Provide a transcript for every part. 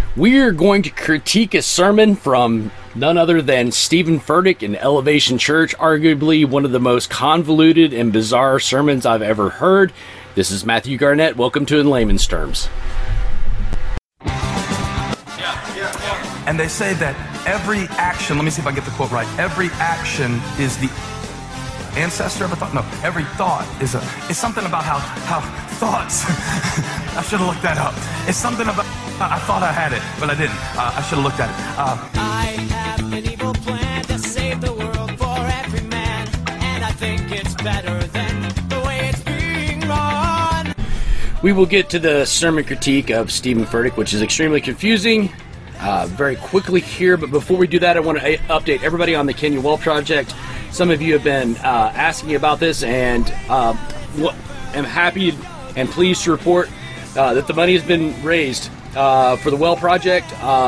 We're going to critique a sermon from none other than Steven Furtick in Elevation Church, arguably one of the most convoluted and bizarre sermons I've ever heard. This is Matthew Garnett. Welcome to In Layman's Terms. And they say that every action, let me see if I get the quote right, every action is the ancestor of a thought? No, every thought is something about how thoughts, I should have looked that up. It's something about, I thought I had it, but I didn't. I should have looked at it. I have an evil plan to save the world for every man, and I think it's better than the way it's being run. We will get to the sermon critique of Steven Furtick, which is extremely confusing, very quickly here. But before we do that, I want to update everybody on the Kenya Well Project. Some of you have been asking about this, and I'm happy and pleased to report that the money has been raised for the well project.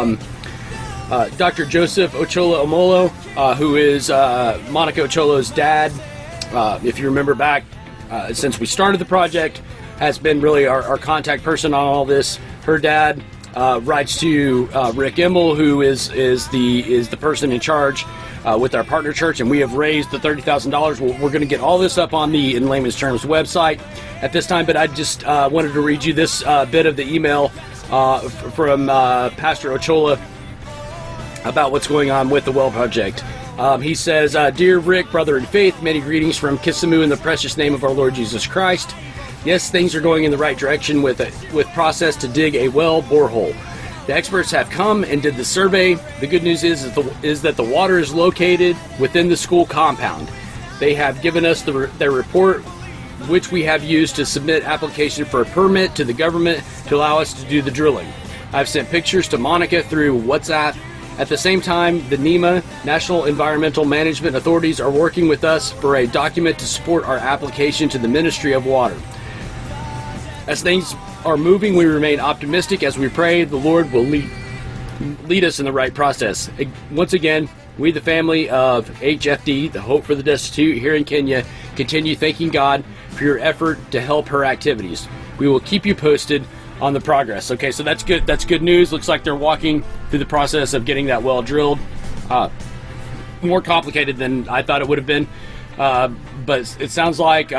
Dr. Joseph Ochola Omolo, who is Monica Ocholo's dad, if you remember back since we started the project, has been really our contact person on all this. Her dad writes to Rick Imbel, who is the person in charge with our partner church, and we have raised the $30,000. We're going to get all this up on the In Layman's Terms website at this time, but I just wanted to read you this bit of the email from Pastor Ochola about what's going on with the well project. He says, Dear Rick, brother in faith, many greetings from Kisumu in the precious name of our Lord Jesus Christ. Yes, things are going in the right direction with process to dig a well borehole. The experts have come and did the survey. The good news is that the water is located within the school compound. They have given us their report, which we have used to submit application for a permit to the government to allow us to do the drilling. I've sent pictures to Monica through WhatsApp. At the same time, the NEMA, National Environmental Management Authorities, are working with us for a document to support our application to the Ministry of Water. As things are moving, we remain optimistic as we pray the Lord will lead us in the right process. Once again, we, the family of HFD, the Hope for the Destitute here in Kenya, continue thanking God for your effort to help her activities. We will keep you posted on the progress. Okay, so that's good. That's good news. Looks like they're walking through the process of getting that well drilled. More complicated than I thought it would have been, but it sounds like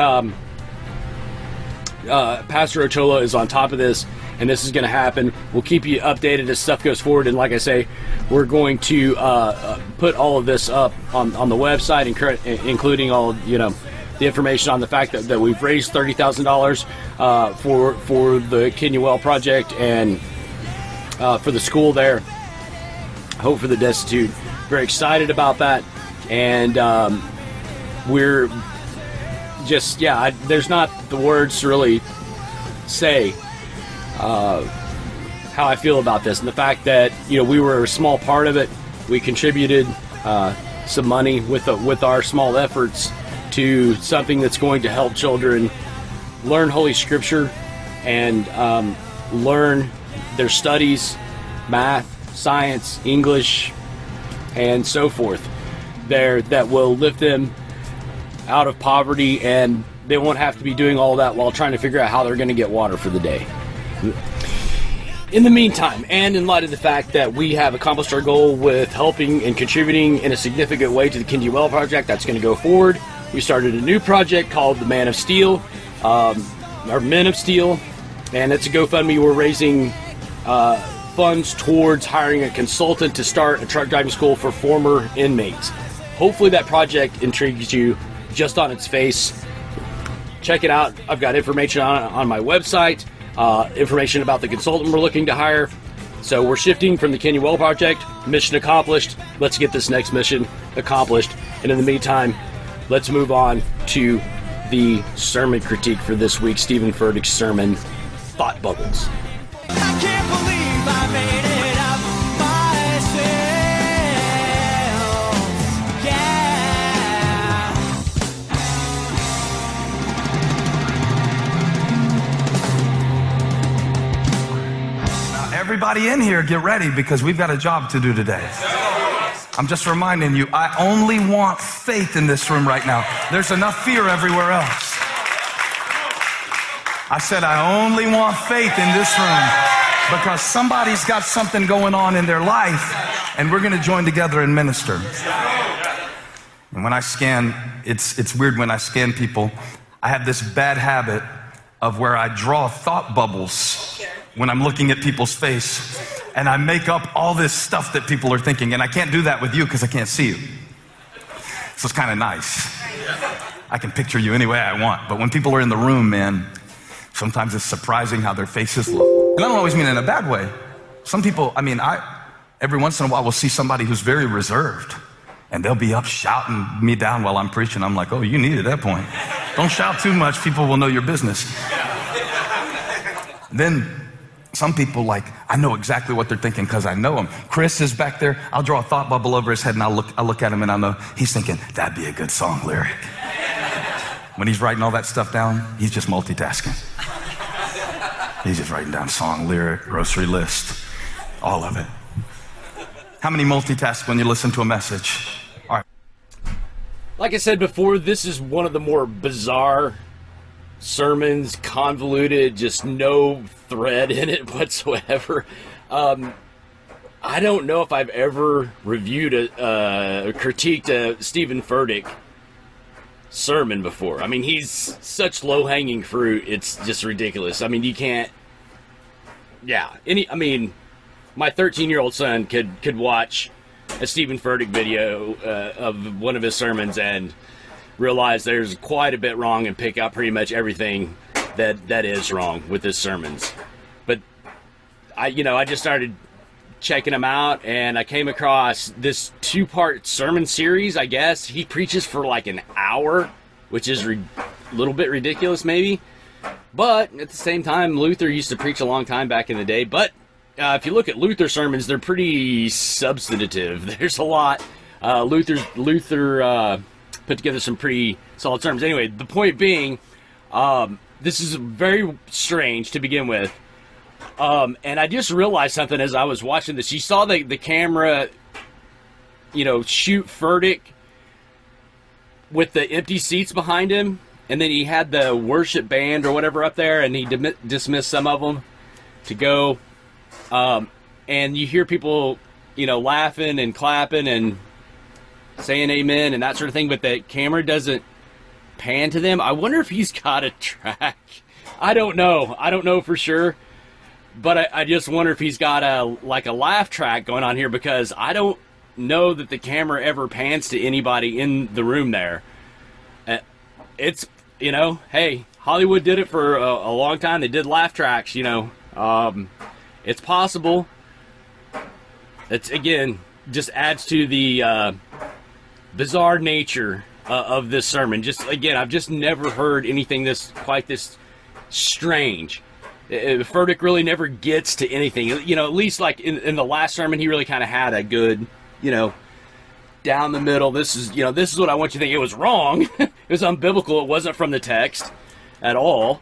Pastor Ochola is on top of this, and this is going to happen. We'll keep you updated as stuff goes forward, and like I say, we're going to put all of this up on the website, including all the information on the fact that we've raised $30,000 for the Kenya Well project and for the school there, Hope for the Destitute. Very excited about that, and we're just, there's not the words to really say how I feel about this, and the fact that we were a small part of it. We contributed some money with our small efforts to something that's going to help children learn Holy Scripture and learn their studies, math, science, English, and so forth. That will lift them out of poverty, and they won't have to be doing all that while trying to figure out how they're going to get water for the day. In the meantime, and in light of the fact that we have accomplished our goal with helping and contributing in a significant way to the Kenya Well project, that's going to go forward. We started a new project called the Man of Steel, or Men of Steel, and it's a GoFundMe. We're raising funds towards hiring a consultant to start a truck driving school for former inmates. Hopefully that project intrigues you just on its face. Check it out. I've got information on my website, information about the consultant we're looking to hire. So we're shifting from the Kenya Well project. Mission accomplished. Let's get this next mission accomplished. And in the meantime, let's move on to the sermon critique for this week. Steven Furtick's sermon, Thought Bubbles. I can't believe I made it up myself. Now, everybody in here, get ready, because we've got a job to do today. I'm just reminding you, I only want faith in this room right now. There's enough fear everywhere else. I said I only want faith in this room. because somebody's got something going on in their life, and we're going to join together and minister. And when I scan, it's weird when I scan people, I have this bad habit of where I draw thought bubbles when I'm looking at people's face, and I make up all this stuff that people are thinking, and I can't do that with you because I can't see you. So it's kind of nice. I can picture you any way I want, but when people are in the room, man, sometimes it's surprising how their faces look. And I don't always mean it in a bad way. Some people, every once in a while will see somebody who's very reserved, and they'll be up shouting me down while I'm preaching. I'm like, oh, you needed that point. Don't shout too much, people will know your business. Then some people, I know exactly what they're thinking because I know them. Chris is back there. I'll draw a thought bubble over his head, and I'll look at him, and I know he's thinking, that'd be a good song lyric. When he's writing all that stuff down, he's just multitasking. He's just writing down song, lyric, grocery list, all of it. How many multitask when you listen to a message? All right. Like I said before, this is one of the more bizarre sermons, convoluted, just no thread in it whatsoever. I don't know if I've ever reviewed critiqued a Stephen Furtick sermon before. He's such low-hanging fruit, it's just ridiculous. You can't, my 13-year-old son could watch a Stephen Furtick video of one of his sermons and realize there's quite a bit wrong and pick out pretty much everything that is wrong with his sermons. But I just started checking him out, and I came across this 2-part sermon series. I guess he preaches for an hour, which is a little bit ridiculous maybe, but at the same time, Luther used to preach a long time back in the day. But if you look at Luther sermons, they're pretty substantive. There's a lot. Luther put together some pretty solid sermons. Anyway, the point being, this is very strange to begin with. And I just realized something as I was watching this. You saw the camera, shoot Furtick with the empty seats behind him, and then he had the worship band or whatever up there, and he dismissed some of them to go. And you hear people, laughing and clapping and saying amen and that sort of thing, but the camera doesn't pan to them. I wonder if he's got a track. I don't know for sure. But I just wonder if he's got a laugh track going on here, because I don't know that the camera ever pans to anybody in the room there. It's, hey, Hollywood did it for a long time. They did laugh tracks, It's possible. It's, again, just adds to the bizarre nature of this sermon. Just, again, I've just never heard anything quite this strange. Furtick really never gets to anything. At least in the last sermon, he really kind of had a good, down the middle. This is what I want you to think. It was wrong. It was unbiblical. It wasn't from the text at all.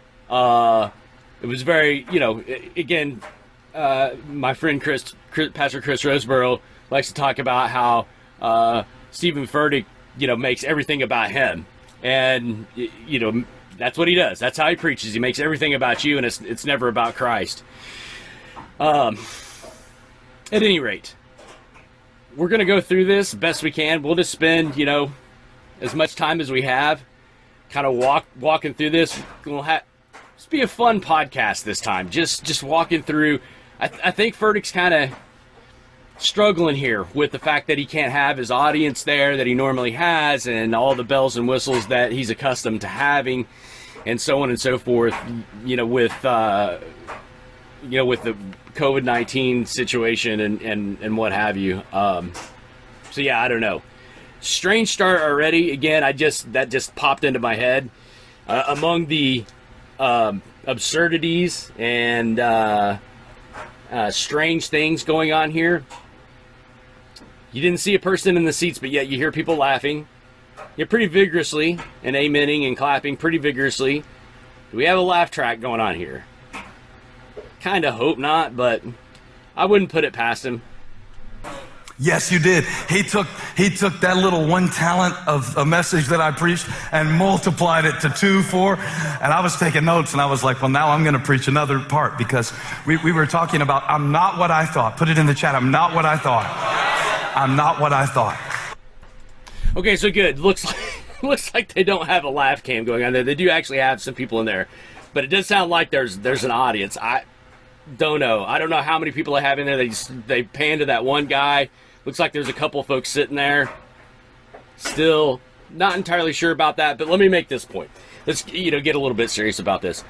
It was very, again, my friend Pastor Chris Roseborough likes to talk about how Stephen Furtick, makes everything about him. And, that's what he does. That's how he preaches. He makes everything about you, and it's never about Christ. At any rate, we're going to go through this best we can. We'll just spend, as much time as we have, kind of walking through this. We'll it's be a fun podcast this time. Just walking through. I think Furtick's kind of struggling here with the fact that he can't have his audience there that he normally has, and all the bells and whistles that he's accustomed to having, and so on and so forth. With the COVID-19 situation and what have you. So yeah, I don't know. Strange start already. Again, that just popped into my head. Among the absurdities and strange things going on here, you didn't see a person in the seats, but yet you hear people laughing. You're pretty vigorously and amening and clapping pretty vigorously. Do we have a laugh track going on here? Kind of hope not, but I wouldn't put it past him. Yes, you did. He took that little 1 talent of a message that I preached and multiplied it to 2, 4. And I was taking notes and I was like, well, now I'm going to preach another part, because we were talking about, I'm not what I thought. Put it in the chat. I'm not what I thought. I'm not what I thought. Okay, so good. Looks like they don't have a live cam going on there. They do actually have some people in there, but it does sound like there's an audience. I don't know. I don't know how many people they have in there. They pan to that one guy. Looks like there's a couple folks sitting there. Still not entirely sure about that, but let me make this point. Let's get a little bit serious about this.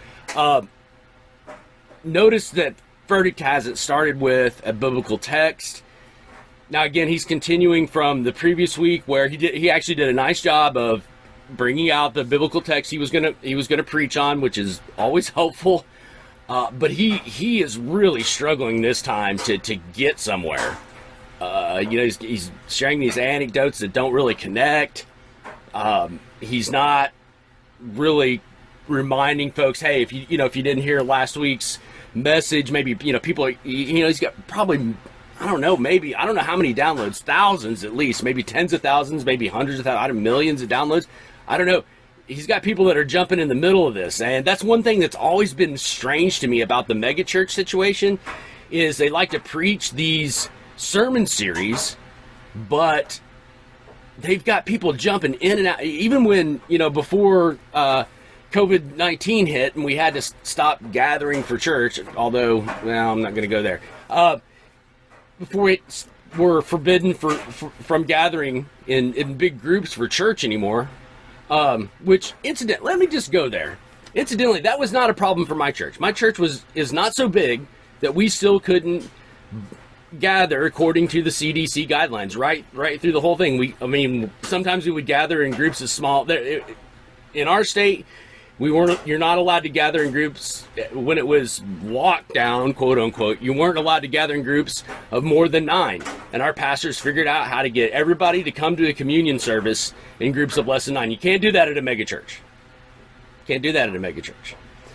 Notice that Verdict hasn't started with a biblical text. Now again, he's continuing from the previous week where he actually did a nice job of bringing out the biblical text he was gonna preach on, which is always helpful. But he is really struggling this time to get somewhere. He's sharing these anecdotes that don't really connect. He's not really reminding folks, hey, if you didn't hear last week's message, maybe people are, he's got probably, I don't know how many downloads, thousands at least, maybe tens of thousands, maybe hundreds of thousands, millions of downloads. I don't know. He's got people that are jumping in the middle of this, and that's one thing that's always been strange to me about the megachurch situation, is they like to preach these sermon series, but they've got people jumping in and out. Even when, before COVID-19 hit and we had to stop gathering for church, although, well, I'm not going to go there. Before we're forbidden from gathering in big groups for church anymore, which, incidentally, let me just go there. Incidentally, that was not a problem for my church. My church is not so big that we still couldn't gather according to the CDC guidelines, right through the whole thing. Sometimes we would gather in groups as small. In our state, you're not allowed to gather in groups when it was lockdown, quote unquote. You weren't allowed to gather in groups of more than 9. And our pastors figured out how to get everybody to come to a communion service in groups of less than 9. You can't do that at a megachurch. Can't do that at a megachurch.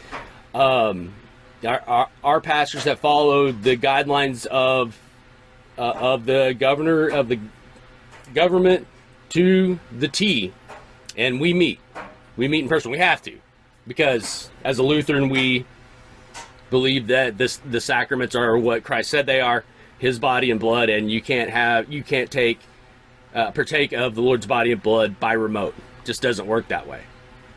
Our pastors have followed the guidelines of the governor of the government to the T, and we meet in person. We have to, because as a Lutheran, we believe that the sacraments are what Christ said they are, His body and blood, and you can't partake of the Lord's body and blood by remote. It just doesn't work that way.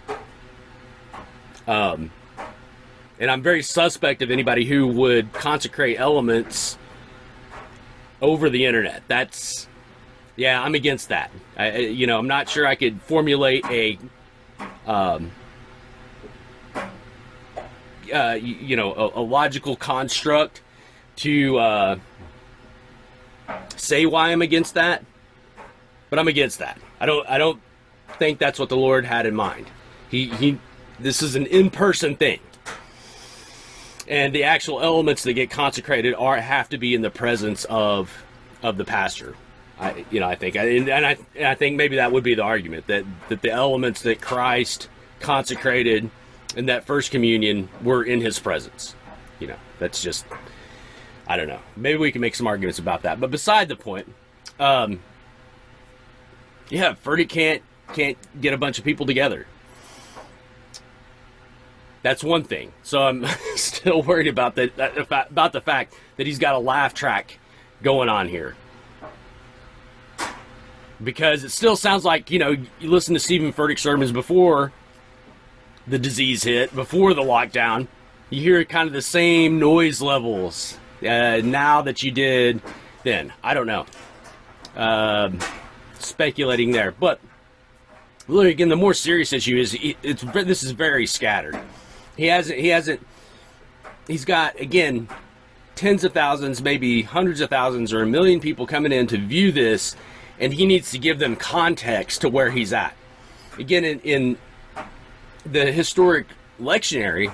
And I'm very suspect of anybody who would consecrate elements over the internet. I'm against that. I'm not sure I could formulate a logical construct to say why I'm against that, but I'm against that. I don't think that's what the Lord had in mind. This is an in-person thing. And the actual elements that get consecrated have to be in the presence of the pastor. I think maybe that would be the argument, that the elements that Christ consecrated in that first communion were in His presence. That's just, I don't know. Maybe we can make some arguments about that. But beside the point, Verdict can't get a bunch of people together. That's one thing. So I'm still worried about about the fact that he's got a laugh track going on here. Because it still sounds like, you listen to Stephen Furtick's sermons before the disease hit, before the lockdown. You hear kind of the same noise levels now that you did then. I don't know. Speculating there. But, look, again, the more serious issue is this is very scattered. He's got, again, tens of thousands, maybe hundreds of thousands or 1 million people coming in to view this, and he needs to give them context to where he's at. Again, in the historic lectionary,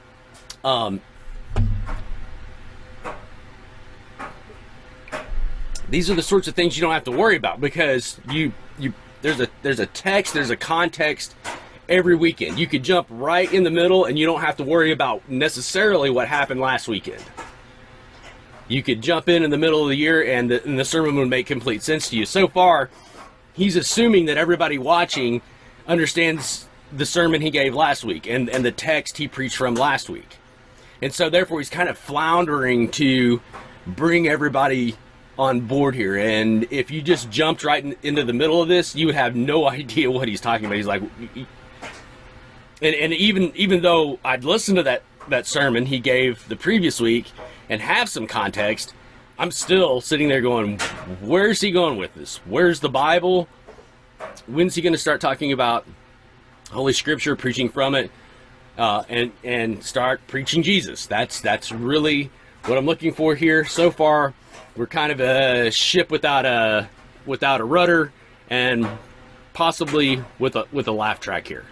these are the sorts of things you don't have to worry about, because there's a text, there's a context every weekend. You could jump right in the middle and you don't have to worry about necessarily what happened last weekend. you could jump in the middle of the year and the sermon would make complete sense to you. So far, he's assuming that everybody watching understands the sermon he gave last week and the text he preached from last week. And so therefore he's kind of floundering to bring everybody on board here. And if you just jumped right into the middle of this, you would have no idea what he's talking about. He's like, and even though I'd listened to that sermon he gave the previous week and have some context, I'm still sitting there going, where's he going with this? Where's the Bible? When's he going to start talking about Holy Scripture, preaching from it, and start preaching Jesus? That's really what I'm looking for here. So far, we're kind of a ship without a rudder, and possibly with a laugh track here.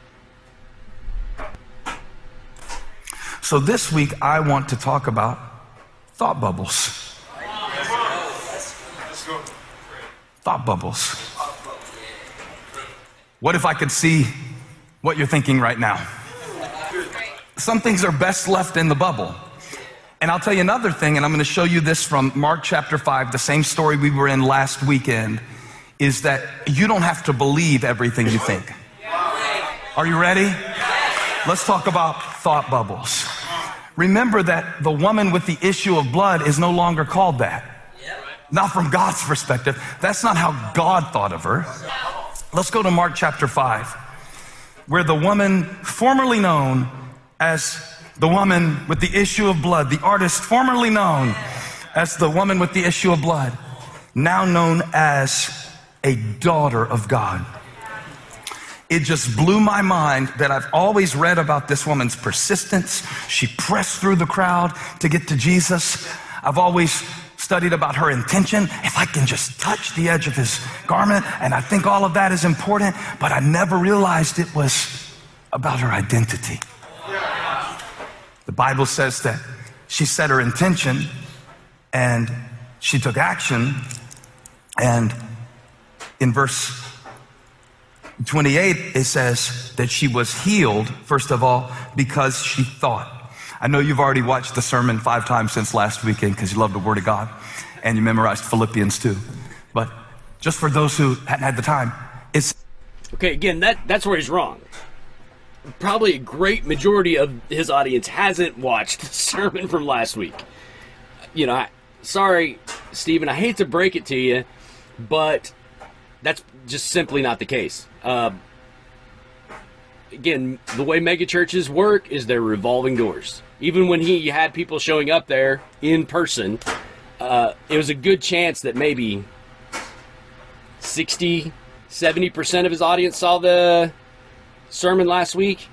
So this week, I want to talk about thought bubbles. Thought bubbles. What if I could see what you're thinking right now? Some things are best left in the bubble. And I'll tell you another thing, and I'm going to show you this from Mark chapter 5, the same story we were in last weekend, is that you don't have to believe everything you think. Are you ready? Let's talk about thought bubbles. Remember that the woman with the issue of blood is no longer called that. Not from God's perspective. That's not how God thought of her. Let's go to Mark chapter 5, where the woman formerly known as the woman with the issue of blood, the artist formerly known as the woman with the issue of blood, now known as a daughter of God. It just blew my mind that I've always read about this woman's persistence. She pressed through the crowd to get to Jesus. I've always studied about her intention. If I can just touch the edge of his garment, and I think all of that is important, but I never realized it was about her identity. The Bible says that she set her intention and she took action, and in verse 28, it says that she was healed, first of all, because she thought. I know you've already watched the sermon 5 times since last weekend because you love the Word of God and you memorized Philippians too. But just for those who hadn't had the time, it's... Okay, again, that's where he's wrong. Probably a great majority of his audience hasn't watched the sermon from last week. You know, sorry, Stephen, I hate to break it to you, but that's just simply not the case. Again, the way megachurches work is they're revolving doors. Even when he had people showing up there in person, it was a good chance that maybe 60, 70% of his audience saw the sermon last week.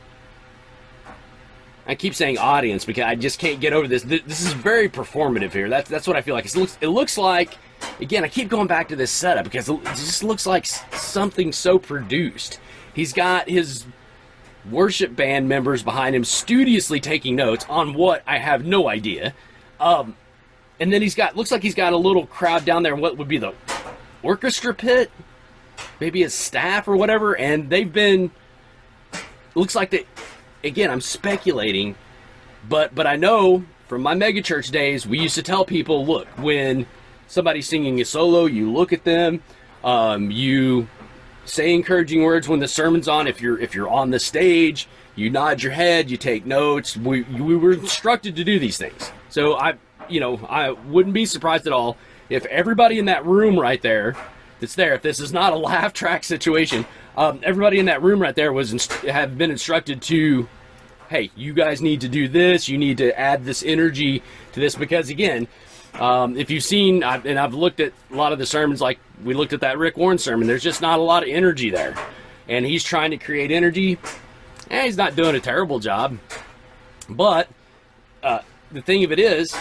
I keep saying audience because I just can't get over this. This is very performative here. That's what I feel like. It looks like, again, I keep going back to this setup because it just looks like something so produced. He's got his worship band members behind him studiously taking notes on what I have no idea. And then looks like he's got a little crowd down there in what would be the orchestra pit, maybe his staff or whatever, and they've been, looks like they, again, I'm speculating, but I know from my megachurch days, we used to tell people, look, when somebody's singing a solo, you look at them, you say encouraging words when the sermon's on. If you're on the stage, you nod your head, you take notes. We were instructed to do these things. So I wouldn't be surprised at all if everybody in that room right there that's there, if this is not a laugh track situation, everybody in that room right there have been instructed to, hey, you guys need to do this. You need to add this energy to this because, again, if you've seen, I've looked at a lot of the sermons, like we looked at that Rick Warren sermon, there's just not a lot of energy there. And he's trying to create energy. And he's not doing a terrible job. But the thing of it is,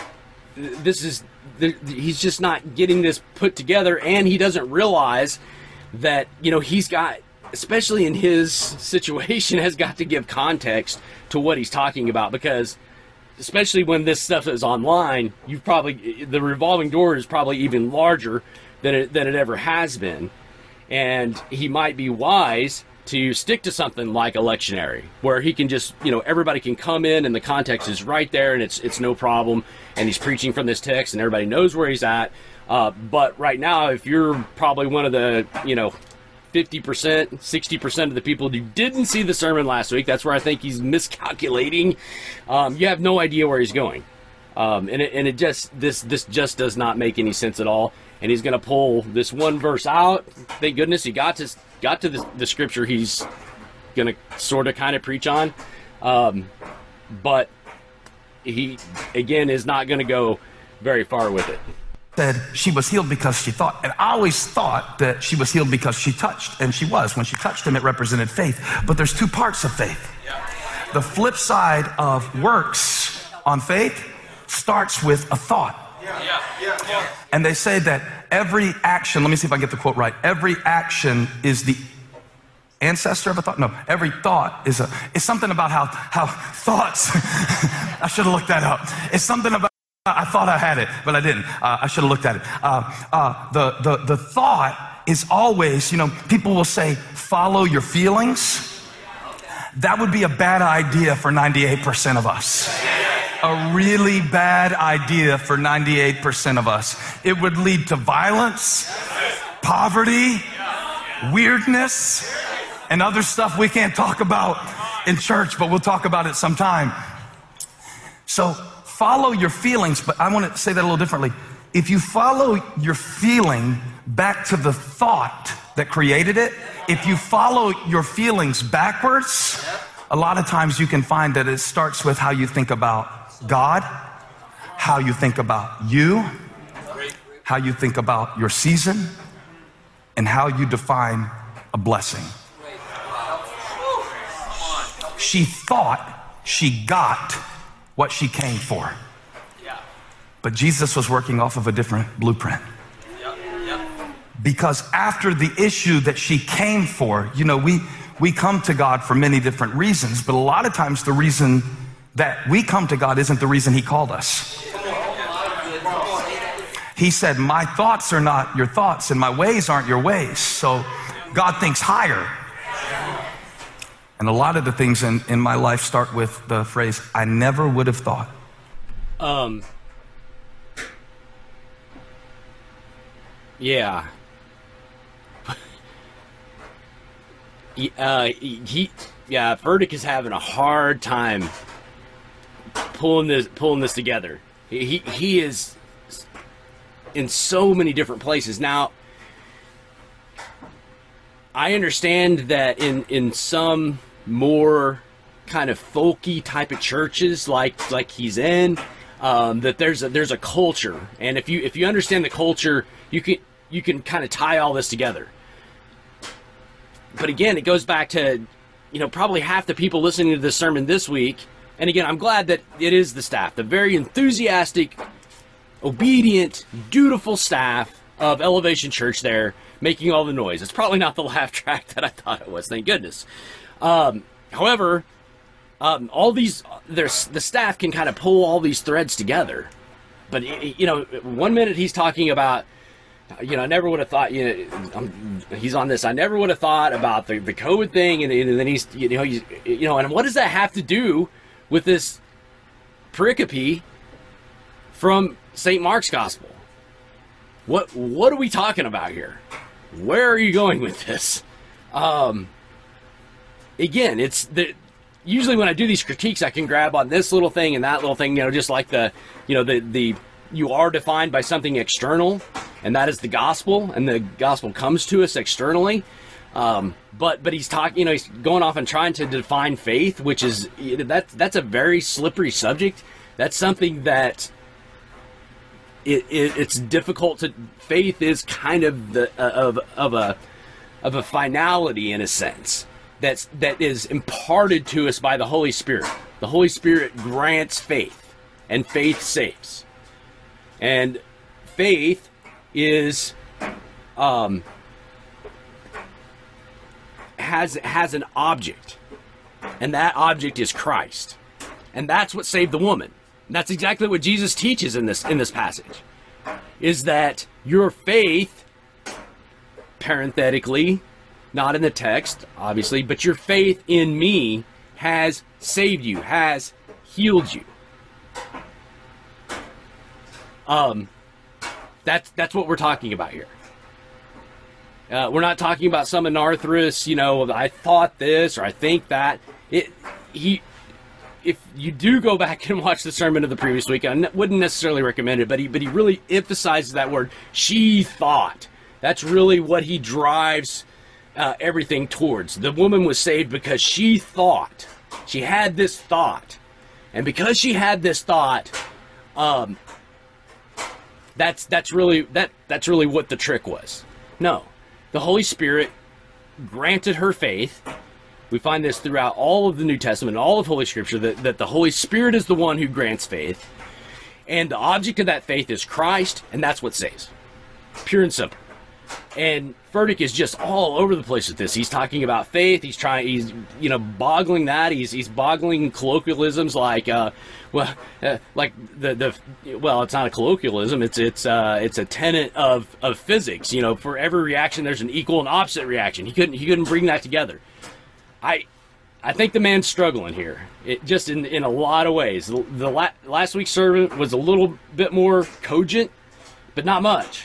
he's just not getting this put together, and he doesn't realize that, he's got, especially in his situation, has got to give context to what he's talking about, because especially when this stuff is online, the revolving door is probably even larger than it ever has been. And he might be wise to stick to something like a lectionary, where he can just, everybody can come in and the context is right there and it's no problem, and he's preaching from this text and everybody knows where he's at. But right now, if you're probably one of the, 50%, 60% of the people who didn't see the sermon last week, that's where I think he's miscalculating. You have no idea where he's going. This just does not make any sense at all. And he's going to pull this one verse out. Thank goodness he got to the scripture he's going to sort of kind of preach on. But he, again, is not going to go very far with it. Said she was healed because she thought, and I always thought that she was healed because she touched, and she was. When she touched him, it represented faith. But there's two parts of faith. The flip side of works on faith starts with a thought. And they say that every action, let me see if I get the quote right, every action is the ancestor of a thought. No, every thought is something about how thoughts, I should have looked that up. It's something about, I thought I had it, but I didn't. I should have looked at it. The thought is always, people will say, follow your feelings. That would be a bad idea for 98% of us. A really bad idea for 98% of us. It would lead to violence, poverty, weirdness, and other stuff we can't talk about in church, but we'll talk about it sometime. So follow your feelings, but I want to say that a little differently. If you follow your feeling back to the thought that created it, if you follow your feelings backwards, a lot of times you can find that it starts with how you think about God, how you think about you, how you think about your season, and how you define a blessing. She thought she got what she came for. But Jesus was working off of a different blueprint. Because after the issue that she came for, we come to God for many different reasons, but a lot of times the reason that we come to God isn't the reason he called us. He said, my thoughts are not your thoughts and my ways aren't your ways. So God thinks higher. And a lot of the things in my life start with the phrase, I never would have thought. Yeah. Verdict is having a hard time pulling this together. He is in so many different places. Now, I understand that in some more kind of folky type of churches like he's in, that there's a culture, and if you understand the culture, you can kind of tie all this together. But again, it goes back to probably half the people listening to this sermon this week. And again, I'm glad that it is the staff, the very enthusiastic, obedient, dutiful staff of Elevation Church there making all the noise. It's probably not the laugh track that I thought it was, thank goodness. However, the staff can kind of pull all these threads together. But, 1 minute he's talking about, I never would have thought, he's on this, I never would have thought about the COVID thing, and then he's, and what does that have to do with this pericope from St. Mark's Gospel? What are we talking about here? Where are you going with this? Again, it's usually when I do these critiques, I can grab on this little thing and that little thing, just like the you are defined by something external, and that is the gospel, and the gospel comes to us externally. But he's talking, he's going off and trying to define faith, which is that's a very slippery subject. That's something that it's difficult to. Faith is kind of of a finality in a sense that is imparted to us by the Holy Spirit. The Holy Spirit grants faith, and faith saves. And faith is has an object, and that object is Christ, and that's what saved the woman. And that's exactly what Jesus teaches in this passage, is that your faith, parenthetically, not in the text, obviously, but your faith in me has saved you, has healed you. That's what we're talking about here. We're not talking about some anarthrous, I thought this or I think that. If you do go back and watch the sermon of the previous week, I wouldn't necessarily recommend it, but he really emphasizes that word, she thought. That's really what he drives everything towards. The woman was saved because she thought. She had this thought. And because she had this thought, that's really what the trick was. No. The Holy Spirit granted her faith. We find this throughout all of the New Testament, all of Holy Scripture, that the Holy Spirit is the one who grants faith. And the object of that faith is Christ, and that's what saves. Pure and simple. And Furtick is just all over the place with this. He's talking about faith. He's boggling that. He's boggling colloquialisms like, it's not a colloquialism. It's a tenet of physics. For every reaction, there's an equal and opposite reaction. He couldn't bring that together. I think the man's struggling here. It just in a lot of ways. The last week's sermon was a little bit more cogent, but not much.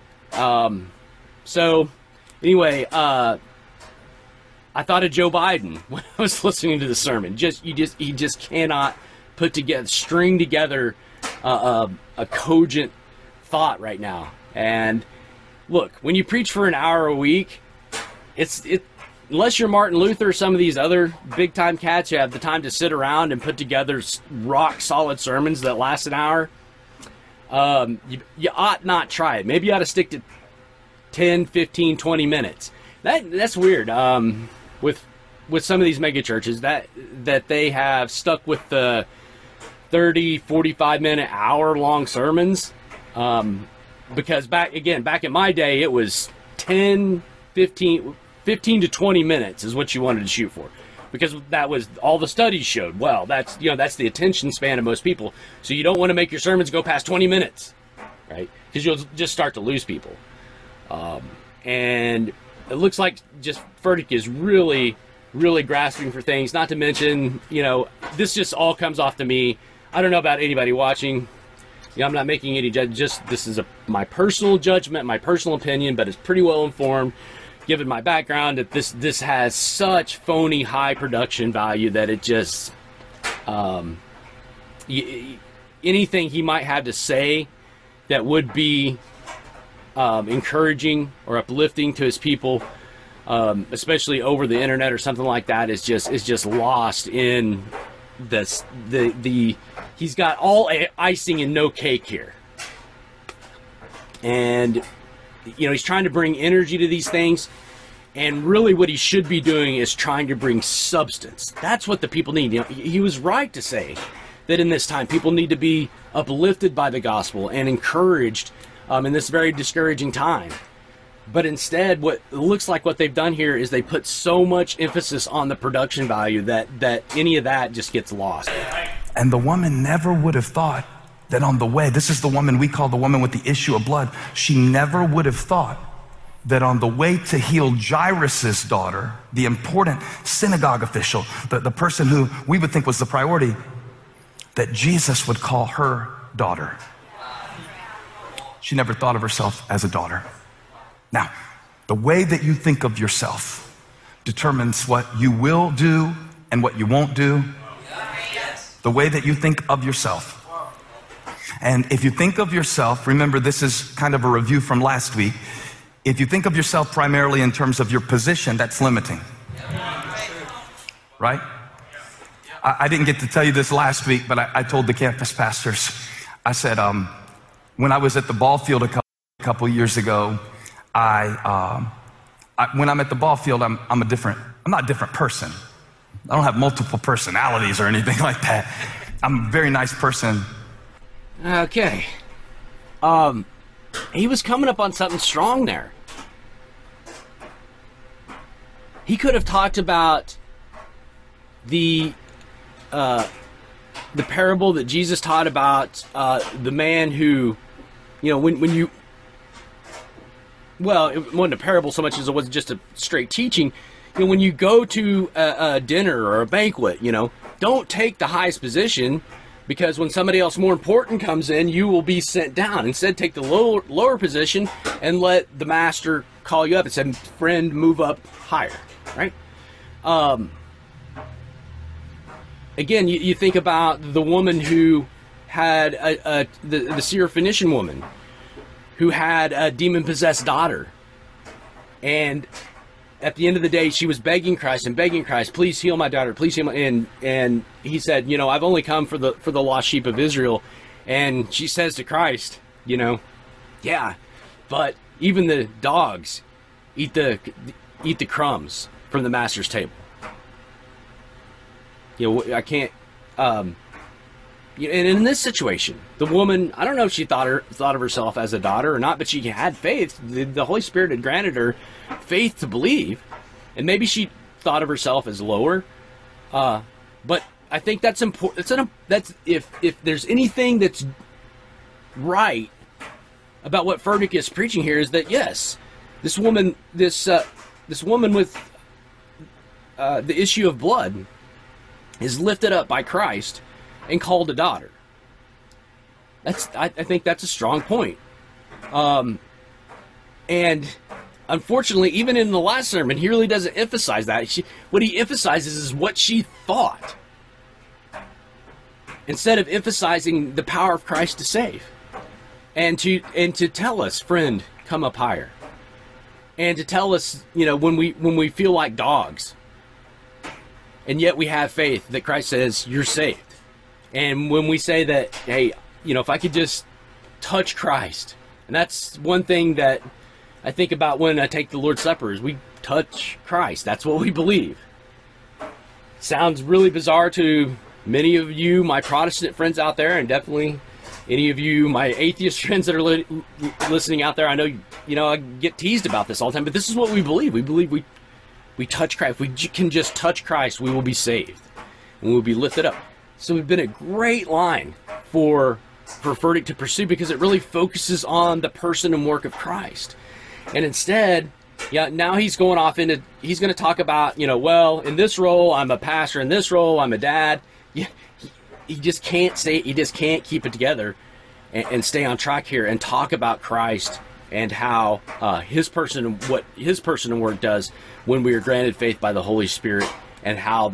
So anyway, I thought of Joe Biden when I was listening to the sermon. He just cannot string together a cogent thought right now. And look, when you preach for an hour a week, unless you're Martin Luther or some of these other big-time cats who have the time to sit around and put together rock-solid sermons that last an hour, you ought not try it. Maybe you ought to stick to 10, 15, 20 minutes. That's weird. With some of these mega churches, that they have stuck with the 30, 45-minute, hour-long sermons. Because back in my day, it was 10, 15 to 20 minutes is what you wanted to shoot for, because that was all the studies showed. Well, that's the attention span of most people. So you don't want to make your sermons go past 20 minutes, right? Because you'll just start to lose people. And it looks like just Furtick is really, really grasping for things. Not to mention, this just all comes off to me. I don't know about anybody watching. I'm not making any judgment. This is my personal judgment, my personal opinion, but it's pretty well informed. Given my background, that this has such phony high production value that it just anything he might have to say that would be encouraging or uplifting to his people, especially over the internet or something like that, is just lost in this. He's got all icing and no cake here, and he's trying to bring energy to these things, and really what he should be doing is trying to bring substance. That's what the people need. He was right to say that in this time people need to be uplifted by the gospel and encouraged in this very discouraging time. But instead, what it looks like what they've done here is they put so much emphasis on the production value that any of that just gets lost. And the woman never would have thought that on the way, this is the woman we call the woman with the issue of blood. She never would have thought that on the way to heal Jairus' daughter, the important synagogue official, the person who we would think was the priority, that Jesus would call her daughter. She never thought of herself as a daughter. Now, the way that you think of yourself determines what you will do and what you won't do. The way that you think of yourself. And if you think of yourself, remember this is kind of a review from last week. If you think of yourself primarily in terms of your position, that's limiting. Right? I didn't get to tell you this last week, but I told the campus pastors, I said, when I was at the ball field a couple years ago, when I'm at the ball field, I'm not a different person. I don't have multiple personalities or anything like that. I'm a very nice person. Okay. He was coming up on something strong there. He could have talked about the parable that Jesus taught about the man who, when well, it wasn't a parable so much as it was just a straight teaching. You know, when you go to a dinner or a banquet, you know, don't take the highest position, because when somebody else more important comes in, you will be sent down. Instead, take the lower position and let the master call you up and say, friend, move up higher, right? Again, you think about the woman who had the Syrophoenician woman who had a demon-possessed daughter. And at the end of the day, she was begging Christ, please heal my daughter, please heal my... And he said, you know, I've only come for the lost sheep of Israel. And she says to Christ, you know, yeah, but even the dogs eat the crumbs from the master's table. You know, I can't... and in this situation, the woman, I don't know if she thought of herself as a daughter or not, but she had faith. The Holy Spirit had granted her faith to believe, and maybe she thought of herself as lower. But I think that's important. That's if there's anything that's right about what Furtick is preaching here, is that yes, this woman with the issue of blood is lifted up by Christ and called a daughter. I think that's a strong point. And unfortunately, even in the last sermon, he really doesn't emphasize that. What he emphasizes is what she thought, instead of emphasizing the power of Christ to save, and to tell us, friend, come up higher, and to tell us, you know, when we feel like dogs, and yet we have faith that Christ says you're saved. And when we say that, hey, you know, if I could just touch Christ, and that's one thing that I think about when I take the Lord's Supper, is we touch Christ. That's what we believe. Sounds really bizarre to many of you, my Protestant friends out there, and definitely any of you, my atheist friends that are listening out there. I know, you know, I get teased about this all the time, but this is what we believe. We believe we touch Christ. If we can just touch Christ, we will be saved, and we will be lifted up. So it's been a great line for Furtick to pursue, because it really focuses on the person and work of Christ. And instead, yeah, now he's going he's going to talk about, you know, well, in this role, I'm a pastor. In this role, I'm a dad. Yeah, he just can't keep it together and stay on track here and talk about Christ and how his person and work does when we are granted faith by the Holy Spirit, and how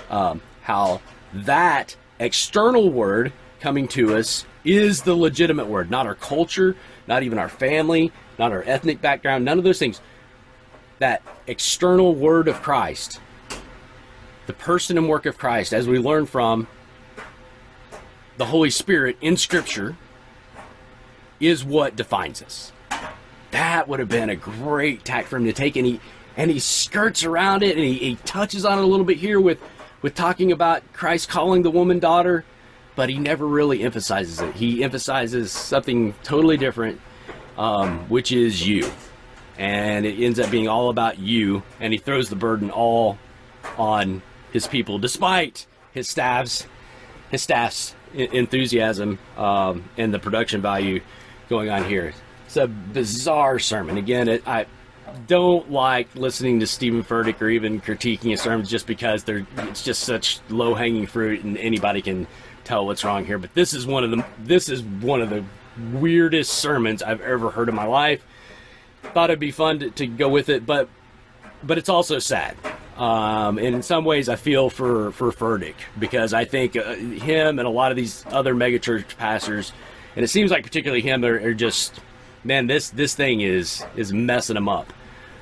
that external word coming to us is the legitimate word, not our culture, not even our family, not our ethnic background, none of those things. That external word of Christ, the person and work of Christ, as we learn from the Holy Spirit in Scripture, is what defines us. That would have been a great tack for him to take, and he skirts around it, and he touches on it a little bit here with talking about Christ calling the woman daughter, but he never really emphasizes it. He emphasizes something totally different, which is you. And it ends up being all about you, and he throws the burden all on his people, despite his staff's enthusiasm and the production value going on here. It's a bizarre sermon. Again, I don't like listening to Stephen Furtick or even critiquing his sermons just because it's just such low-hanging fruit and anybody can tell what's wrong here. But this is one of the weirdest sermons I've ever heard in my life. Thought it'd be fun to go with it, but it's also sad. And in some ways, I feel for Furtick, because I think him and a lot of these other megachurch pastors, and it seems like particularly him, are just, man, this thing is messing them up.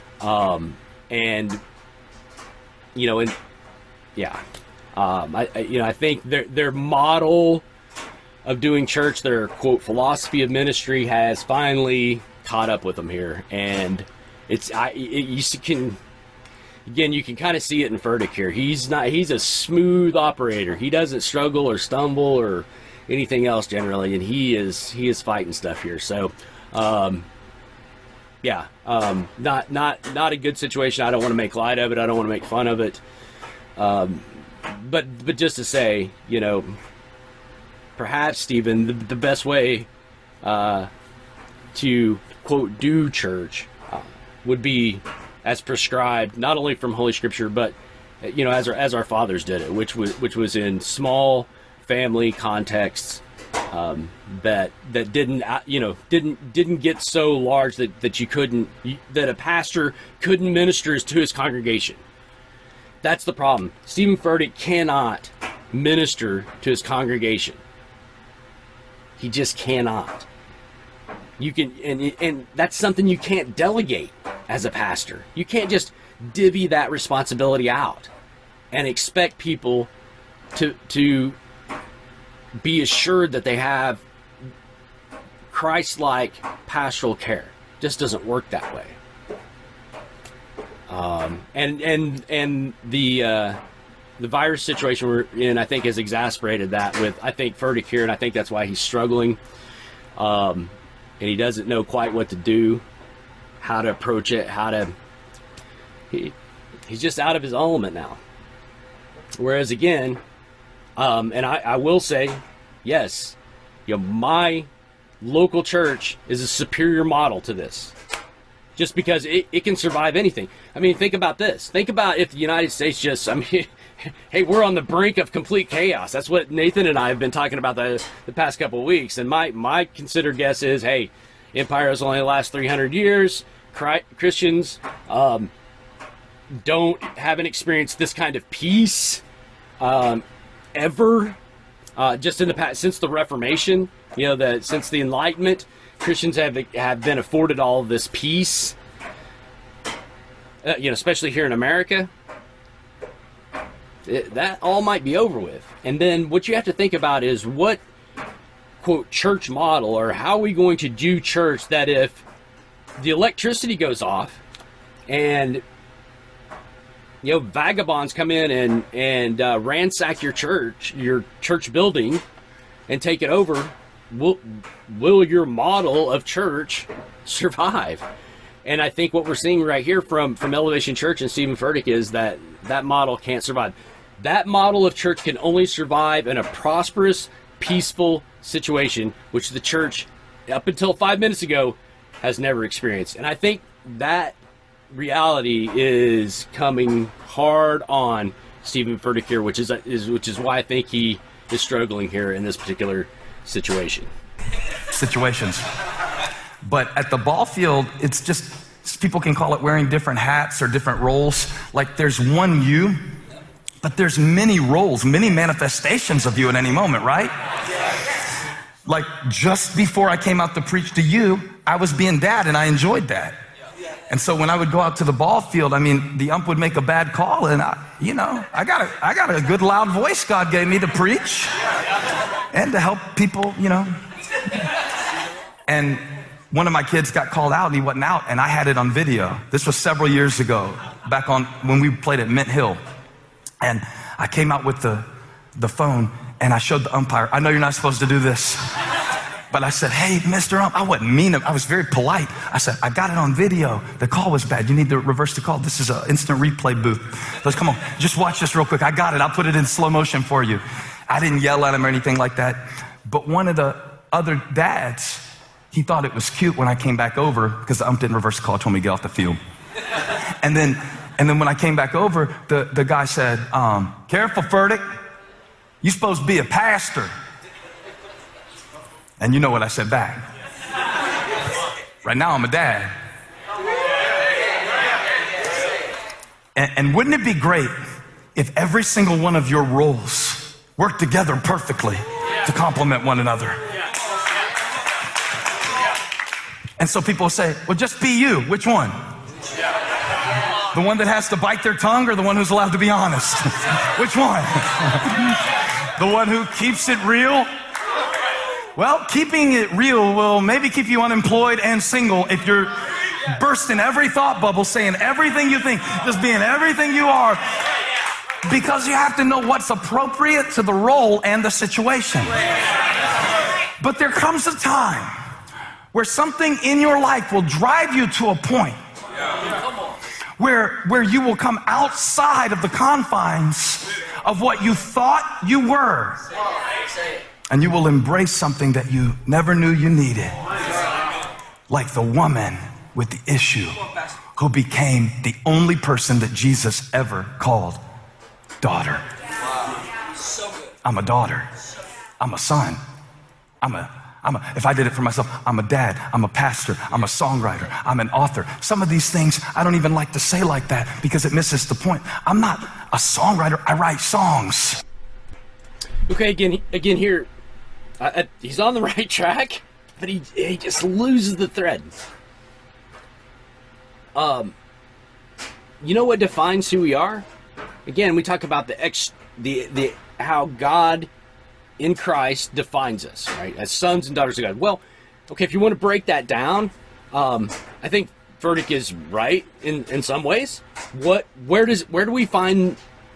And you know, and yeah, I think their model of doing church, their quote philosophy of ministry, has finally caught up with them here, and you can kind of see it in Furtick here. He's a smooth operator. He doesn't struggle or stumble or anything else generally, and he is fighting stuff here. So not a good situation. I don't want to make light of it. I don't want to make fun of it. But just to say, you know, perhaps, Stephen, the best way to quote do church would be as prescribed, not only from Holy Scripture, but as our fathers did it, which was in small family contexts that didn't get so large that a pastor couldn't minister to his congregation. That's the problem. Steven Furtick cannot minister to his congregation. He just cannot. You can, and that's something you can't delegate as a pastor. You can't just divvy that responsibility out and expect people to be assured that they have Christ-like pastoral care. It just doesn't work that way. And the virus situation we're in, I think, has exacerbated that with, I think, Furtick here, and I think that's why he's struggling. And he doesn't know quite what to do, how to approach it, he's just out of his element now. Whereas again, and I will say, yes, my local church is a superior model to this. Just because it can survive anything. I mean, think about this. Think about if the United States hey, we're on the brink of complete chaos. That's what Nathan and I have been talking about the past couple of weeks. And my considered guess is, hey, empires only last 300 years. Christians haven't experienced this kind of peace ever. Just in the past, since the Reformation, since the Enlightenment, Christians have been afforded all of this peace. Especially here in America. That all might be over with. And then what you have to think about is what, quote, church model, or how are we going to do church that if the electricity goes off and vagabonds come in and ransack your church building and take it over, will your model of church survive? And I think what we're seeing right here from Elevation Church and Steven Furtick is that model can't survive. That model of church can only survive in a prosperous, peaceful situation, which the church, up until 5 minutes ago, has never experienced. And I think that reality is coming hard on Steven Furtick here, which is why I think he is struggling here in this particular situation. Situations. But at the ball field, it's just, people can call it wearing different hats or different roles. Like there's one you, but there's many roles, many manifestations of you at any moment, right? Like just before I came out to preach to you, I was being dad and I enjoyed that. And so when I would go out to the ball field, I mean, the ump would make a bad call and I got a good loud voice God gave me to preach and to help people, And one of my kids got called out and he wasn't out, and I had it on video. This was several years ago, back on when we played at Mint Hill. And I came out with the phone and I showed the umpire. I know you're not supposed to do this, but I said, hey, Mr. Ump, I wasn't mean. I was very polite. I said, I got it on video. The call was bad. You need to reverse the call. This is an instant replay booth. Let's come on, just watch this real quick. I got it. I'll put it in slow motion for you. I didn't yell at him or anything like that. But one of the other dads, he thought it was cute when I came back over because the ump didn't reverse the call, told me to get off the field. And then when I came back over, the guy said, careful, Furtick. You're supposed to be a pastor. And you know what I said back. Right now I'm a dad. And wouldn't it be great if every single one of your roles worked together perfectly to complement one another? And so people say, well, just be you. Which one? The one that has to bite their tongue or the one who's allowed to be honest? Which one? The one who keeps it real? Well, keeping it real will maybe keep you unemployed and single if you're bursting every thought bubble, saying everything you think, just being everything you are, because you have to know what's appropriate to the role and the situation. But there comes a time where something in your life will drive you to a point where you will come outside of the confines of what you thought you were, and you will embrace something that you never knew you needed, like the woman with the issue who became the only person that Jesus ever called daughter. I'm a daughter. I'm a son. If I did it for myself, I'm a dad, I'm a pastor, I'm a songwriter, I'm an author. Some of these things I don't even like to say like that because it misses the point. I'm not a songwriter, I write songs. Okay, again here, he's on the right track, but he just loses the thread. You know what defines who we are? Again, we talk about the how God in Christ defines us, right, as sons and daughters of God. Well, okay, if you want to break that down, I think Furtick is right in some ways. Where do we find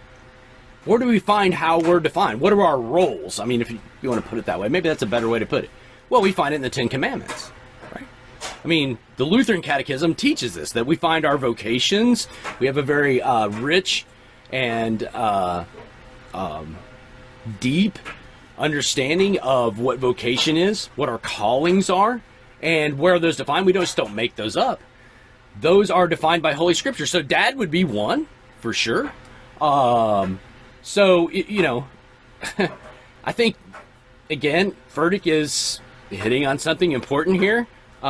how we're defined? What are our roles? I mean, if you want to put it that way, maybe that's a better way to put it. Well, we find it in the Ten Commandments, right? I mean, the Lutheran Catechism teaches this, that we find our vocations. We have a very rich and deep understanding of what vocation is, what our callings are, and where are those defined. We just don't make those up. Those are defined by Holy Scripture. So dad would be one, for sure. So, you know, I think, again, Furtick is hitting on something important here.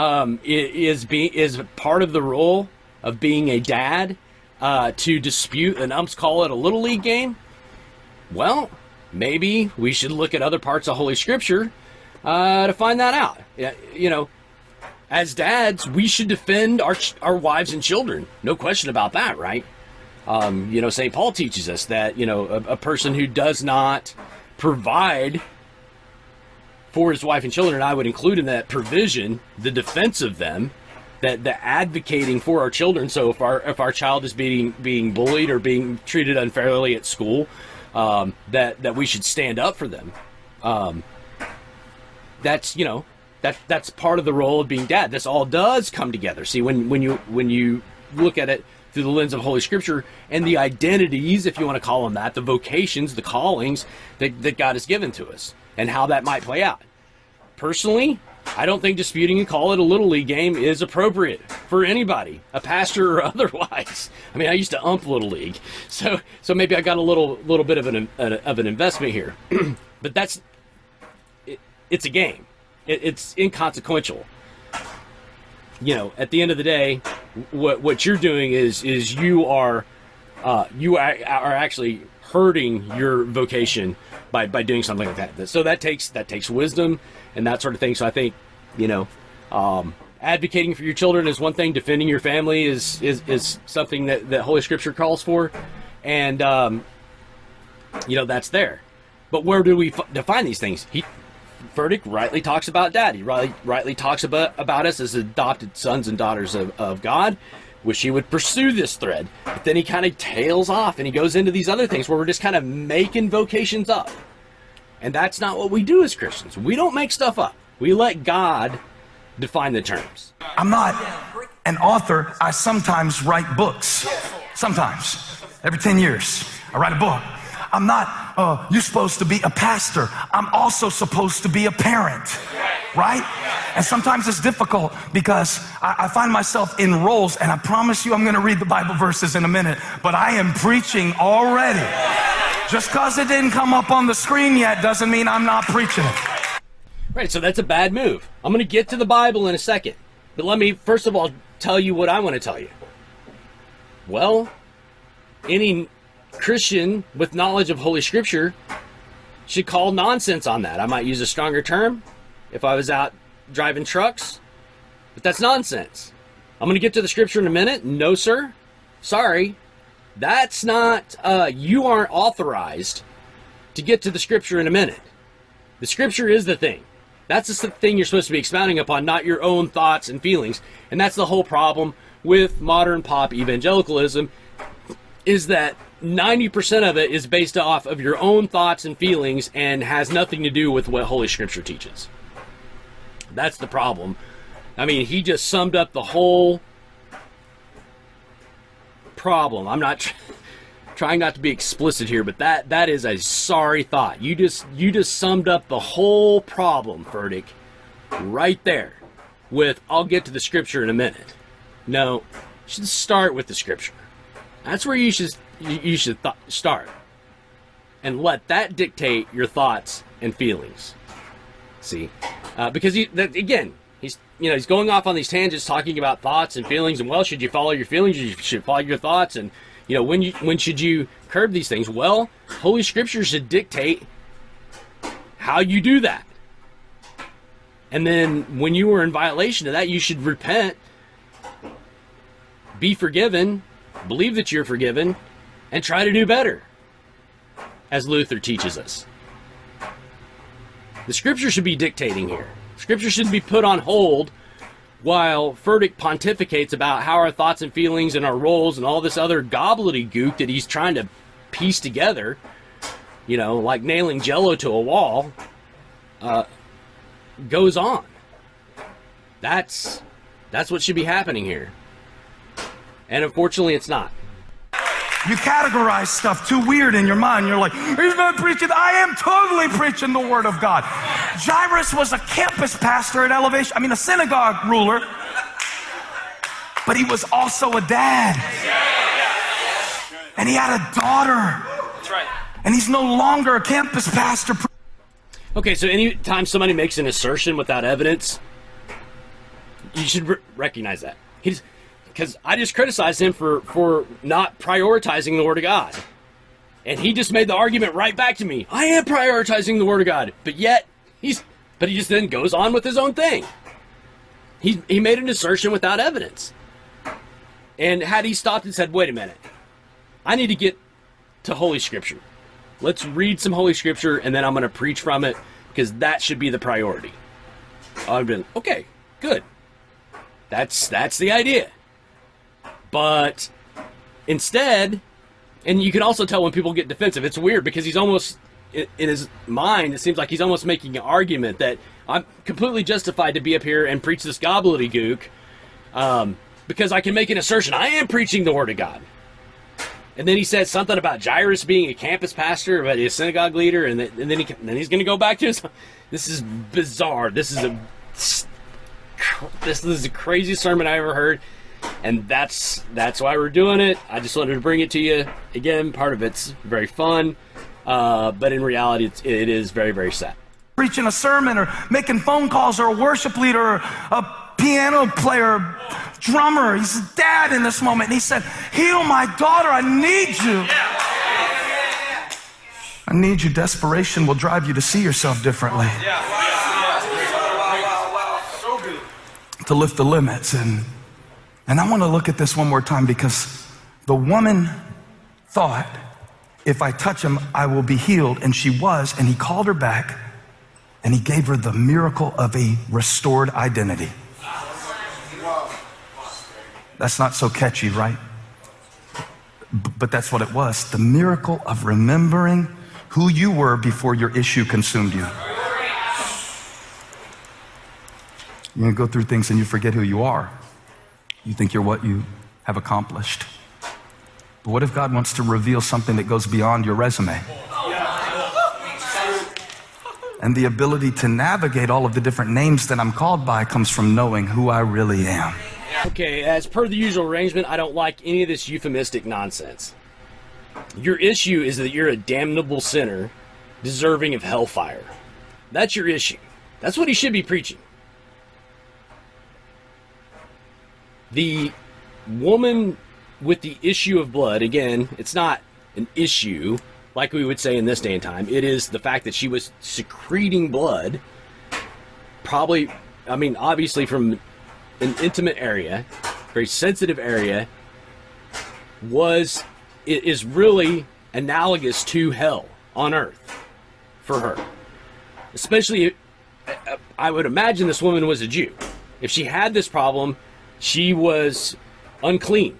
Is part of the role of being a dad to dispute an ump's call at a Little League game? Well, maybe we should look at other parts of Holy Scripture to find that out. You know, as dads, we should defend our wives and children. No question about that, right? You know, St. Paul teaches us that, you know, a person who does not provide for his wife and children, and I would include in that provision the defense of them, that the advocating for our children. So if our child is being bullied or being treated unfairly at school, that we should stand up for them. That's, you know, that's part of the role of being dad. This all does come together. See, when you look at it through the lens of Holy Scripture and the identities, if you want to call them that, the vocations, the callings that God has given to us, and how that might play out. Personally, I don't think disputing a call at a Little League game is appropriate for anybody, a pastor or otherwise. I mean, I used to ump Little League, so maybe I got a little bit of an investment here. But it's a game. It's inconsequential. You know, at the end of the day, what you're doing is you are actually hurting your vocation by doing something like that. So that takes wisdom and that sort of thing. So I think, you know, advocating for your children is one thing. Defending your family is something that Holy Scripture calls for, and you know, that's there. But where do we define these things? Furtick rightly talks about dad. He rightly talks about us as adopted sons and daughters of God. Wish he would pursue this thread, but then he kind of tails off and he goes into these other things where we're just kind of making vocations up. And that's not what we do as Christians. We don't make stuff up. We let God define the terms. I'm not an author. I sometimes write books. Sometimes. Every 10 years, I write a book. I'm not, you're supposed to be a pastor. I'm also supposed to be a parent, right? And sometimes it's difficult because I find myself in roles, and I promise you I'm going to read the Bible verses in a minute, but I am preaching already. Just because it didn't come up on the screen yet doesn't mean I'm not preaching it. Right, so that's a bad move. I'm going to get to the Bible in a second, but let me first of all tell you what I want to tell you. Well, any Christian with knowledge of Holy Scripture should call nonsense on that. I might use a stronger term if I was out driving trucks, but that's nonsense. I'm going to get to the Scripture in a minute. No, sir. Sorry. That's not, you aren't authorized to get to the Scripture in a minute. The Scripture is the thing. That's the thing you're supposed to be expounding upon, not your own thoughts and feelings. And that's the whole problem with modern pop evangelicalism, is that 90% of it is based off of your own thoughts and feelings and has nothing to do with what Holy Scripture teaches. That's the problem. I mean, he just summed up the whole problem. I'm not trying not to be explicit here, but that is a sorry thought. You just summed up the whole problem, Furtick, right there with, I'll get to the Scripture in a minute. No, should start with the scripture. That's where you should start, and let that dictate your thoughts and feelings. See, because again, he's going off on these tangents, talking about thoughts and feelings, and well, should you follow your feelings? Or you should follow your thoughts, and when should you curb these things? Well, Holy Scripture should dictate how you do that. And then when you were in violation of that, you should repent, be forgiven, believe that you're forgiven, and try to do better, as Luther teaches us. The Scripture should be dictating here. Scripture should be put on hold while Furtick pontificates about how our thoughts and feelings and our roles and all this other gobbledygook that he's trying to piece together, like nailing Jello to a wall, goes on. That's what should be happening here. And unfortunately, it's not. You categorize stuff too weird in your mind. You're like, he's not preaching. I am totally preaching the Word of God. Jairus was a campus pastor at Elevation. A synagogue ruler. But he was also a dad. And he had a daughter. That's right. And he's no longer a campus pastor. Okay, so anytime somebody makes an assertion without evidence, you should recognize that. Because I just criticized him for not prioritizing the Word of God. And he just made the argument right back to me. I am prioritizing the Word of God. But yet, he just then goes on with his own thing. He made an assertion without evidence. And had he stopped and said, wait a minute, I need to get to Holy Scripture. Let's read some Holy Scripture, and then I'm going to preach from it, because that should be the priority. I've been, okay, good. That's the idea. But instead, and you can also tell when people get defensive, it's weird, because he's almost, in his mind, it seems like he's almost making an argument that I'm completely justified to be up here and preach this gobbledygook, because I can make an assertion. I am preaching the Word of God. And then he said something about Jairus being a campus pastor, but a synagogue leader, and then he's going to go back to his. This is bizarre. This is the craziest sermon I ever heard, and that's why we're doing it. I just wanted to bring it to you again. Part of it's very fun, but in reality, it is very, very sad. Preaching a sermon or making phone calls, or a worship leader or a piano player, drummer. He's a dad in this moment. And he said, heal my daughter. I need you. I need you. Desperation will drive you to see yourself differently. To lift the limits. And I want to look at this one more time, because the woman thought, if I touch him, I will be healed. And she was. And he called her back, and he gave her the miracle of a restored identity. That's not so catchy, right? But that's what it was. The miracle of remembering who you were before your issue consumed you. You go through things and you forget who you are. You think you're what you have accomplished. But what if God wants to reveal something that goes beyond your resume? And the ability to navigate all of the different names that I'm called by comes from knowing who I really am. Okay, as per the usual arrangement, I don't like any of this euphemistic nonsense. Your issue is that you're a damnable sinner deserving of hellfire. That's your issue. That's what he should be preaching. The woman with the issue of blood, again, it's not an issue like we would say in this day and time. It is the fact that she was secreting blood, probably, obviously from an intimate area, very sensitive area, is really analogous to hell on earth for her. Especially, I would imagine this woman was a Jew. If she had this problem, she was unclean.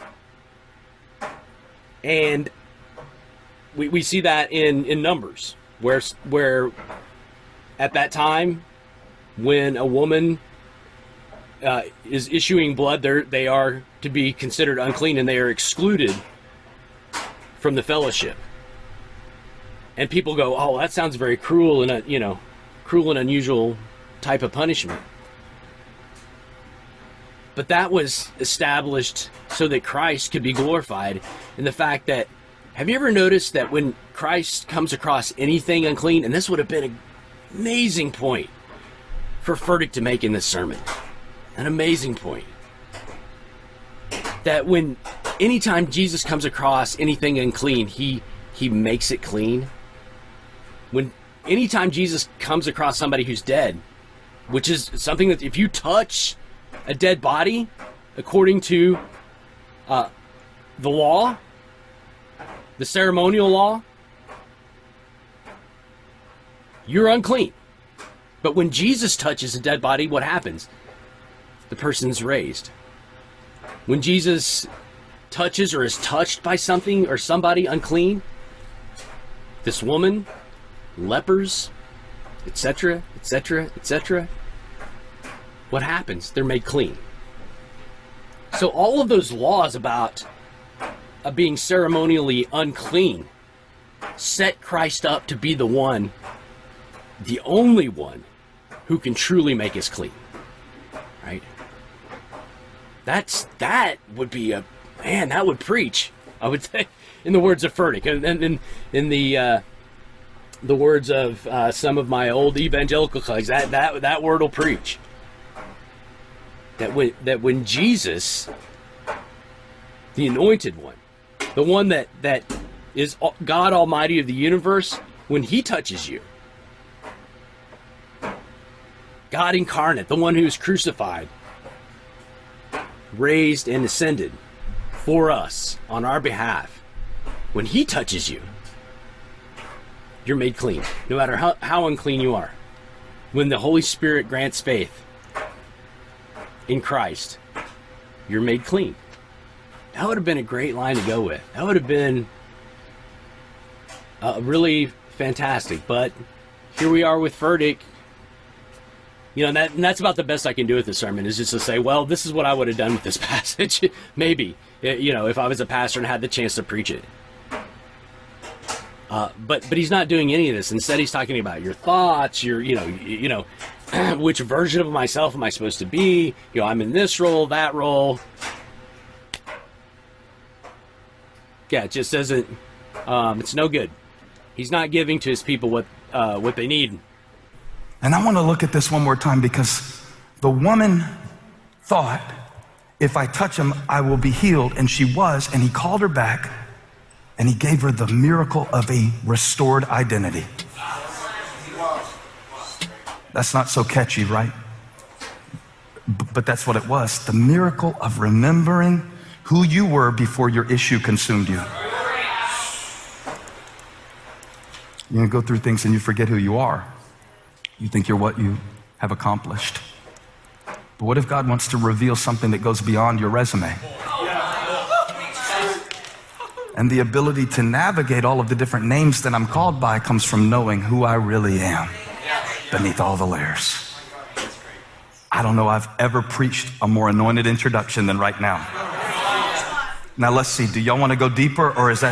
And we see that in Numbers, where at that time, when a woman is issuing blood, they are to be considered unclean, and they are excluded from the fellowship. And people go, "Oh, that sounds very cruel and cruel and unusual type of punishment." But that was established so that Christ could be glorified. And the fact that, have you ever noticed that when Christ comes across anything unclean, and this would have been an amazing point for Furtick to make in this sermon, an amazing point, that when anytime Jesus comes across anything unclean, he makes it clean. When anytime Jesus comes across somebody who's dead, which is something that if you touch a dead body, according to the law, the ceremonial law, you're unclean. But when Jesus touches a dead body, what happens? The person's raised. When Jesus touches or is touched by something or somebody unclean, this woman, lepers, etc., etc., etc., what happens? They're made clean. So all of those laws about being ceremonially unclean set Christ up to be the one, the only one, who can truly make us clean. Right? That would be that would preach, I would say, in the words of Furtick, and in the words of some of my old evangelical colleagues, that word will preach. That when Jesus, the anointed one, the one that is God Almighty of the universe, when he touches you, God incarnate, the one who is crucified, raised and ascended for us on our behalf, when he touches you, you're made clean, no matter how unclean you are. When the Holy Spirit grants faith in Christ, you're made clean. That would have been a great line to go with. That would have been really fantastic. But here we are with Furtick. You know, and that's about the best I can do with this sermon, is just to say, well, this is what I would have done with this passage. Maybe, you know, if I was a pastor and had the chance to preach it. But he's not doing any of this. Instead, he's talking about your thoughts, you know, which version of myself am I supposed to be? You know, I'm in this role, that role. Yeah, it just doesn't. It's no good. He's not giving to his people what they need. And I want to look at this one more time, because the woman thought, if I touch him, I will be healed. And she was, and he called her back, and he gave her the miracle of a restored identity. That's not so catchy, right? But that's what it was. The miracle of remembering who you were before your issue consumed you. You're going to go through things and you forget who you are. You think you're what you have accomplished. But what if God wants to reveal something that goes beyond your resume? And the ability to navigate all of the different names that I'm called by comes from knowing who I really am beneath all the layers. I don't know I've ever preached a more anointed introduction than right now. Now let's see, do y'all want to go deeper, or is that...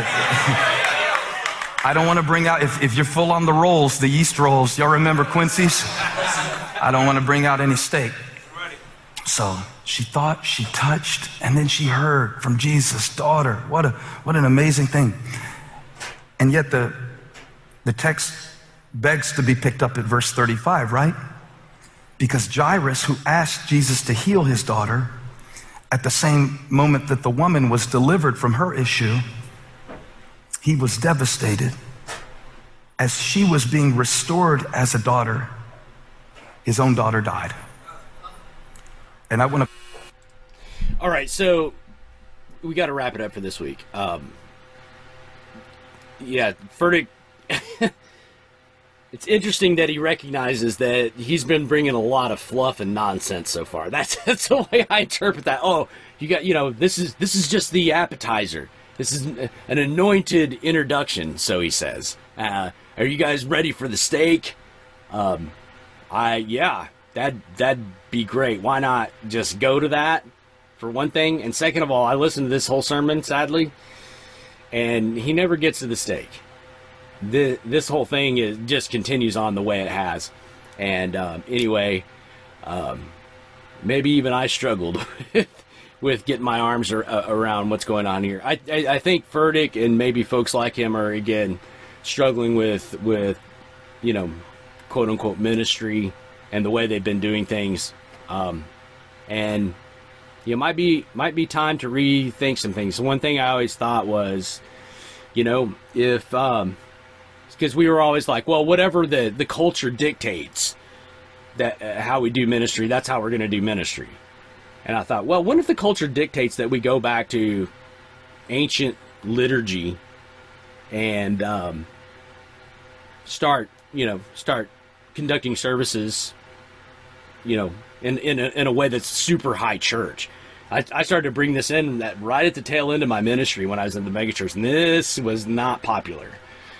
I don't want to bring out, if you're full on the rolls, the yeast rolls, y'all remember Quincy's? I don't want to bring out any steak. So she thought, she touched, and then she heard from Jesus, daughter. What an amazing thing. And yet the text begs to be picked up at verse 35, right? Because Jairus, who asked Jesus to heal his daughter, at the same moment that the woman was delivered from her issue, he was devastated. As she was being restored as a daughter, his own daughter died. And I want to... All right, so we got to wrap it up for this week. Yeah, Furtick... It's interesting that he recognizes that he's been bringing a lot of fluff and nonsense so far. That's the way I interpret that. Oh, this is just the appetizer. This is an anointed introduction, so he says. Are you guys ready for the steak? Yeah, that'd be great. Why not just go to that, for one thing? And second of all, I listened to this whole sermon, sadly, and he never gets to the steak. This whole thing just continues on the way it has. And anyway, maybe even I struggled with getting my arms around what's going on here. I think Furtick and maybe folks like him are, again, struggling with you know, quote unquote ministry and the way they've been doing things, and you know, might be time to rethink some things. One thing I always thought was, you know, if because we were always like, well, whatever the culture dictates that how we do ministry, that's how we're going to do ministry. And I thought, well, what if the culture dictates that we go back to ancient liturgy and start conducting services, you know, in a way that's super high church. I started to bring this in that right at the tail end of my ministry when I was in the megachurch, and this was not popular.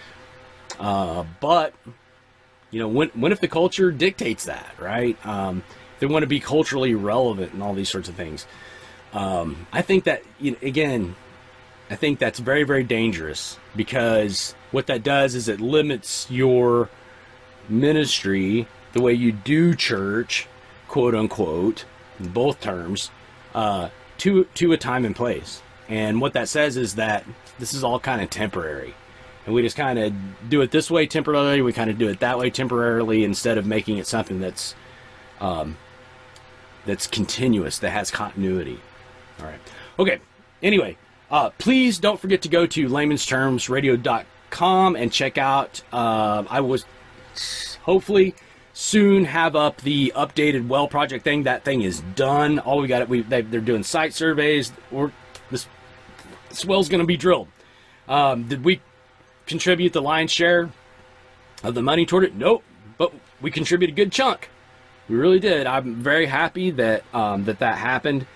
But you know, when if the culture dictates that, right? They want to be culturally relevant and all these sorts of things. I think that, you know, again, I think that's very, very dangerous, because what that does is it limits your ministry, the way you do church, quote unquote, in both terms, to a time and place. And what that says is that this is all kind of temporary. And we just kind of do it this way temporarily, we kind of do it that way temporarily, instead of making it something that's continuous, that has continuity. All right. Okay. Anyway, please don't forget to go to laymanstermsradio.com and check out, I will hopefully soon have up the updated well project thing. That thing is done. All we got, they're doing site surveys, or this well's going to be drilled. Did we contribute the lion's share of the money toward it? Nope, but we contributed a good chunk. We really did. I'm very happy that that happened.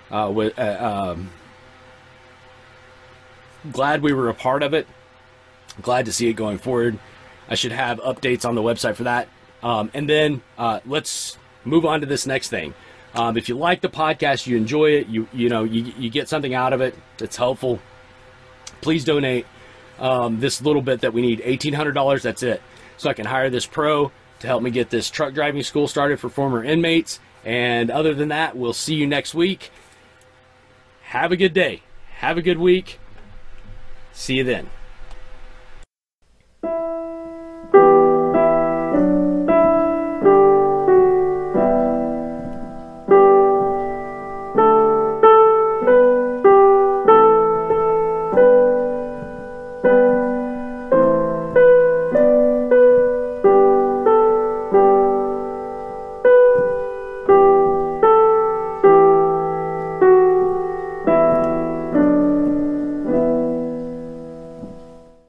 Glad we were a part of it. Glad to see it going forward. I should have updates on the website for that. And then let's move on to this next thing. If you like the podcast, you enjoy it, you get something out of it that's helpful, please donate this little bit that we need, $1,800. That's it. So I can hire this pro to help me get this truck driving school started for former inmates. And other than that, we'll see you next week. Have a good day. Have a good week. See you then.